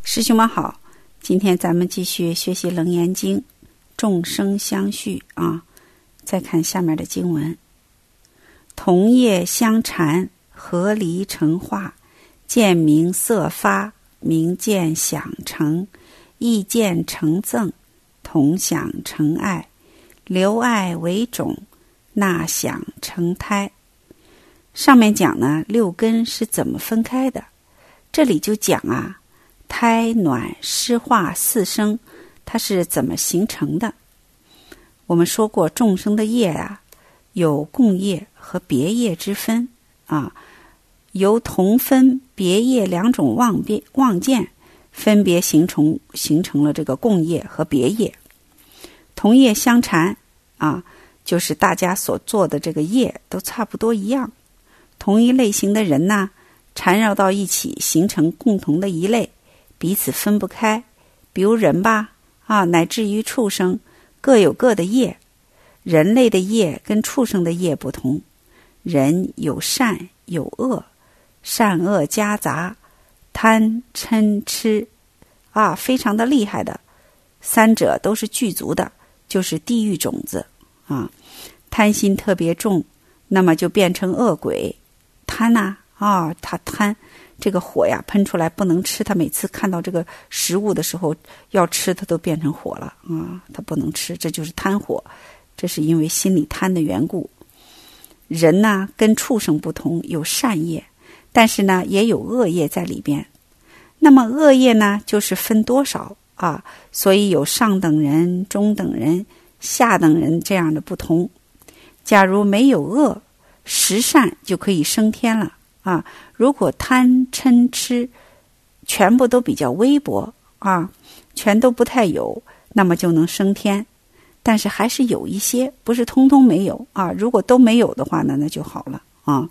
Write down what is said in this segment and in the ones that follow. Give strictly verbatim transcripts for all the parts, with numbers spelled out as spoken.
师兄们好，今天咱们继续学习《楞严经》，众生相续啊。再看下面的经文：同业相缠，合离成化，见名色发，名见想成，意见成憎，同想成爱，留爱为种，纳想成胎。上面讲呢，六根是怎么分开的，这里就讲啊，胎暖湿化四生它是怎么形成的。我们说过众生的业啊，有共业和别业之分啊，由同分别业两种妄变妄见分别形成形成了这个共业和别业。同业相缠啊，就是大家所做的这个业都差不多一样，同一类型的人呢，缠绕到一起形成共同的一类，彼此分不开。比如人吧啊，乃至于畜生各有各的业，人类的业跟畜生的业不同，人有善有恶，善恶夹杂，贪嗔痴啊，非常的厉害的，三者都是具足的，就是地狱种子啊。贪心特别重，那么就变成恶鬼。贪呐 啊, 啊，他贪这个火呀喷出来不能吃，他每次看到这个食物的时候要吃，他都变成火了啊，他不能吃，这就是贪火，这是因为心里贪的缘故。人呢跟畜生不同，有善业，但是呢也有恶业在里边。那么恶业呢就是分多少啊，所以有上等人、中等人、下等人这样的不同。假如没有恶，十善就可以升天了啊！如果贪嗔痴全部都比较微薄啊，全都不太有，那么就能升天。但是还是有一些，不是通通没有啊。如果都没有的话呢，那就好了啊。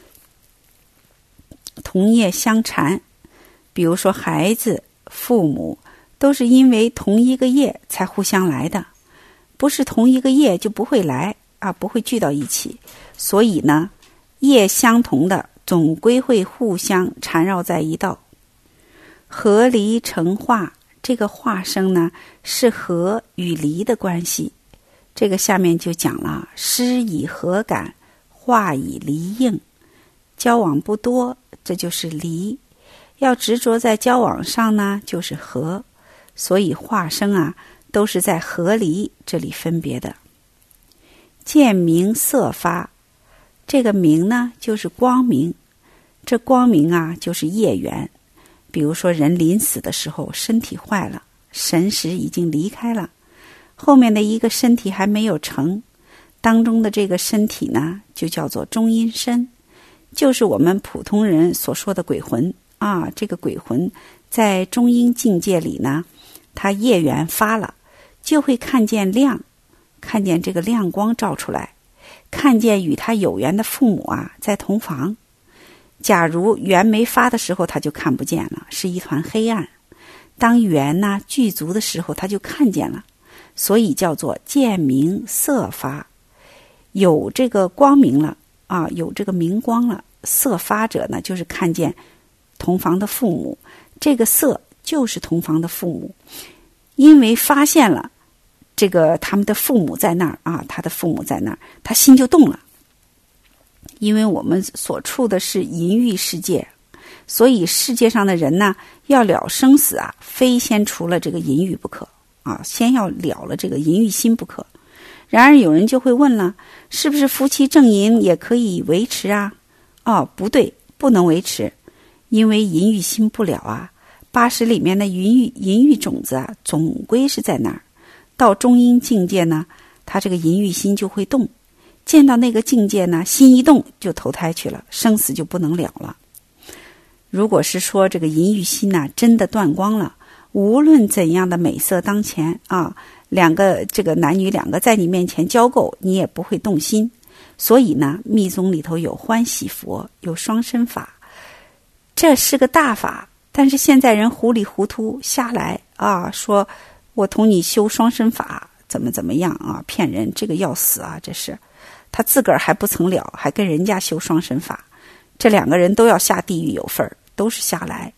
同业相缠，比如说孩子、父母，都是因为同一个业才互相来的，不是同一个业就不会来啊，不会聚到一起。所以呢，业相同的总归会互相缠绕在一道。合离成化，这个化生呢是合与离的关系。这个下面就讲了，施以合感，化以离应。交往不多，这就是离；要执着在交往上呢，就是合。所以化生啊，都是在合离这里分别的。见明色发，这个明呢就是光明，这光明啊就是业缘。比如说人临死的时候身体坏了，神识已经离开了，后面的一个身体还没有成，当中的这个身体呢就叫做中阴身，就是我们普通人所说的鬼魂啊。这个鬼魂在中阴境界里呢，它业缘发了，就会看见亮，看见这个亮光照出来，看见与他有缘的父母啊在同房。假如缘没发的时候，他就看不见了，是一团黑暗。当缘呢具足的时候，他就看见了，所以叫做见明色发，有这个光明了啊，有这个明光了。色发者呢，就是看见同房的父母，这个色就是同房的父母，因为发现了这个他们的父母在那儿啊，他的父母在那儿，他心就动了。因为我们所处的是淫欲世界，所以世界上的人呢，要了生死啊，非先除了这个淫欲不可啊，先要了了这个淫欲心不可。然而有人就会问了，是不是夫妻正淫也可以维持啊？哦，不对，不能维持，因为淫欲心不了啊。八识里面的淫欲淫欲种子啊，总归是在那儿。到中阴境界呢，他这个淫欲心就会动，见到那个境界呢，心一动就投胎去了，生死就不能了了。如果是说这个淫欲心呢、啊、真的断光了，无论怎样的美色当前啊，两个这个男女两个在你面前交媾，你也不会动心。所以呢，密宗里头有欢喜佛，有双身法，这是个大法。但是现在人糊里糊涂瞎来啊，说我同你修双身法怎么怎么样啊，骗人，这个要死啊，这是他自个儿还不曾了，还跟人家修双身法，这两个人都要下地狱有份儿，都是瞎来。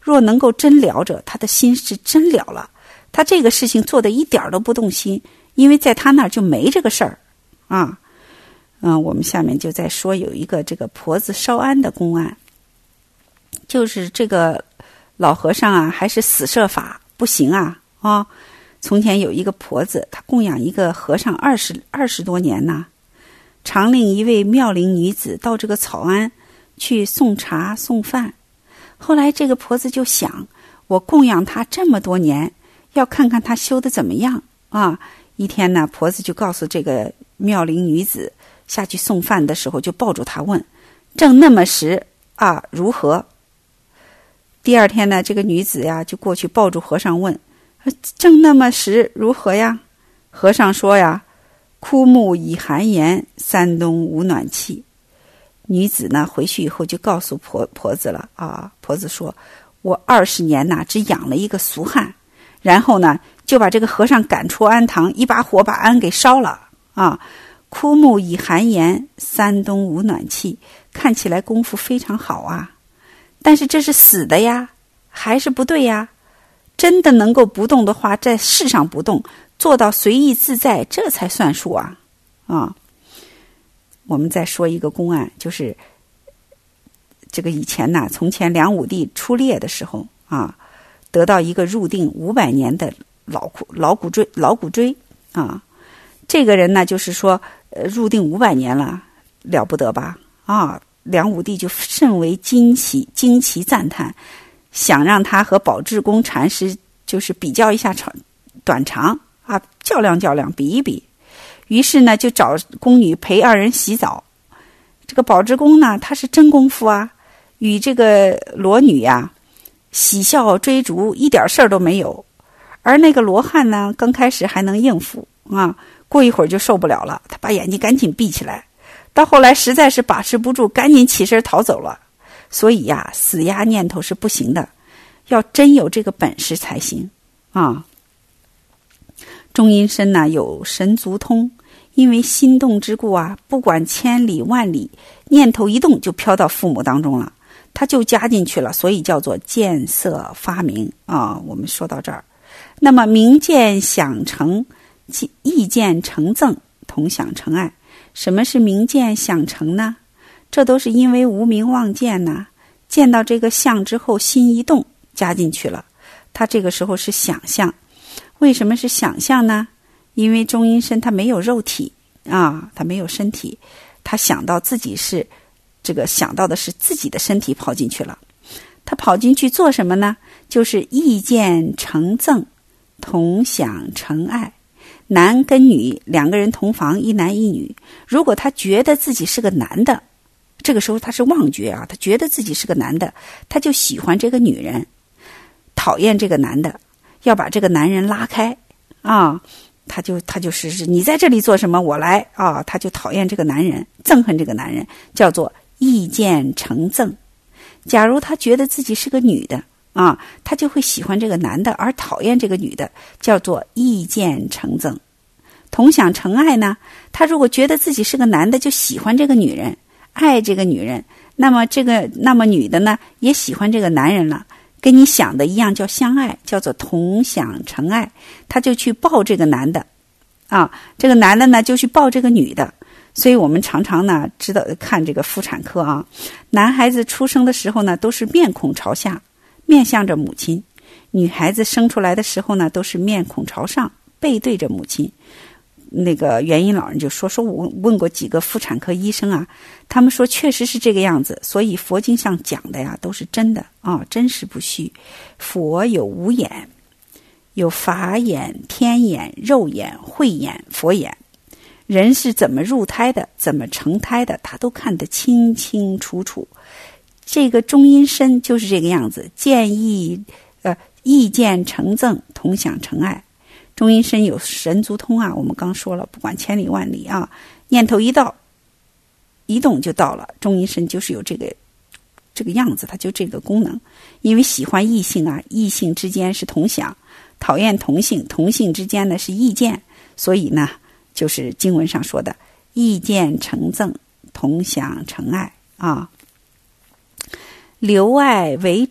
若能够真了者，他的心是真了了，他这个事情做的一点都不动心，因为在他那儿就没这个事儿啊。嗯，我们下面就再说有一个这个婆子烧庵的公案，就是这个老和尚啊，还是死摄法不行啊啊！从前有一个婆子，她供养一个和尚二十二十多年呐，常令一位妙龄女子到这个草庵去送茶送饭。后来这个婆子就想，我供养她这么多年，要看看她修得怎么样啊！一天呢，婆子就告诉这个妙龄女子，下去送饭的时候就抱住她问：正那么时啊，如何？第二天呢，这个女子呀就过去抱住和尚问：正那么时如何呀？和尚说呀：枯木已寒严，山东无暖气。女子呢回去以后就告诉婆婆子了啊，婆子说：我二十年呐只养了一个俗汉，然后呢就把这个和尚赶出庵堂，一把火把庵给烧了啊。枯木已寒严，山东无暖气，看起来功夫非常好啊，但是这是死的呀，还是不对呀？真的能够不动的话，在世上不动，做到随意自在，这才算数啊！啊，我们再说一个公案，就是这个以前呢，从前梁武帝出猎的时候啊，得到一个入定五百年的老骨老骨锥老骨锥啊，这个人呢，就是说呃入定五百年了，了不得吧？啊，梁武帝就甚为惊奇惊奇赞叹。想让他和宝志公禅师就是比较一下长短长啊，较量较量，比一比。于是呢，就找宫女陪二人洗澡。这个宝志公呢，他是真功夫啊，与这个罗女呀、啊、喜笑追逐，一点事儿都没有。而那个罗汉呢，刚开始还能应付啊，过一会儿就受不了了，他把眼睛赶紧闭起来。到后来实在是把持不住，赶紧起身逃走了。所以呀，死压念头是不行的，要真有这个本事才行啊。钟阴身呢有神足通，因为心动之故啊，不管千里万里，念头一动就飘到父母当中了，他就加进去了，所以叫做见色发明啊。我们说到这儿，那么明见想成，意见成憎，同享成爱。什么是明见想成呢？这都是因为无明妄见呐、啊，见到这个相之后心一动加进去了，他这个时候是想象。为什么是想象呢？因为中阴身他没有肉体啊，他没有身体，他想到自己是这个想到的是自己的身体跑进去了。他跑进去做什么呢？就是意见成憎，同享成爱。男跟女两个人同房，一男一女，如果他觉得自己是个男的，这个时候他是妄觉啊，他觉得自己是个男的，他就喜欢这个女人，讨厌这个男的，要把这个男人拉开啊，他就他就是你在这里做什么，我来啊，他就讨厌这个男人，憎恨这个男人，叫做意见成憎。假如他觉得自己是个女的啊，他就会喜欢这个男的，而讨厌这个女的，叫做意见成憎。同享成爱呢，他如果觉得自己是个男的，就喜欢这个女人，爱这个女人，那么这个那么女的呢也喜欢这个男人了，跟你想的一样，叫相爱，叫做同享成爱。他就去抱这个男的啊，这个男的呢就去抱这个女的。所以我们常常呢知道看这个妇产科啊，男孩子出生的时候呢都是面孔朝下，面向着母亲；女孩子生出来的时候呢都是面孔朝上，背对着母亲。那个元音老人就说说我问过几个妇产科医生啊，他们说确实是这个样子，所以佛经上讲的呀都是真的啊，真实不虚。佛有五眼，有法眼、天眼、肉眼、慧眼、佛眼。人是怎么入胎的，怎么成胎的，他都看得清清楚楚。这个中阴身就是这个样子，见意呃意见成憎，同享成爱。中阴身有神足通啊，我们刚说了，不管千里万里啊，念头一到，一动就到了。中阴身就是有这个这个样子，它就这个功能。因为喜欢异性啊，异性之间是同享；讨厌同性，同性之间呢是意见。所以呢，就是经文上说的意见成憎，同享成爱啊。留爱为种，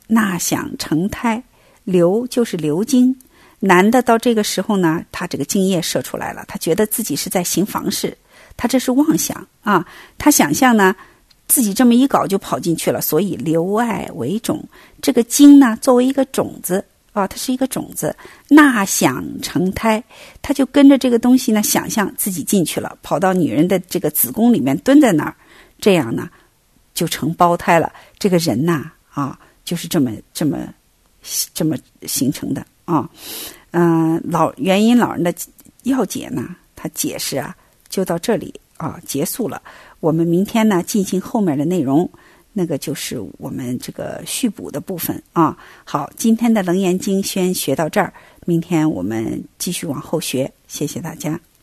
纳想成胎，流就是流经。男的到这个时候呢，他这个精液射出来了，他觉得自己是在行房事，他这是妄想啊，他想象呢自己这么一搞就跑进去了，所以流爱为种。这个精呢作为一个种子啊，它是一个种子，纳想成胎，他就跟着这个东西呢想象自己进去了，跑到女人的这个子宫里面蹲在那儿，这样呢就成胞胎了。这个人呐啊，就是这么这么这么形成的啊。嗯、呃，老元音老人的要解呢，他解释啊就到这里啊结束了。我们明天呢进行后面的内容，那个就是我们这个续补的部分啊。好，今天的楞严经先学到这儿，明天我们继续往后学，谢谢大家。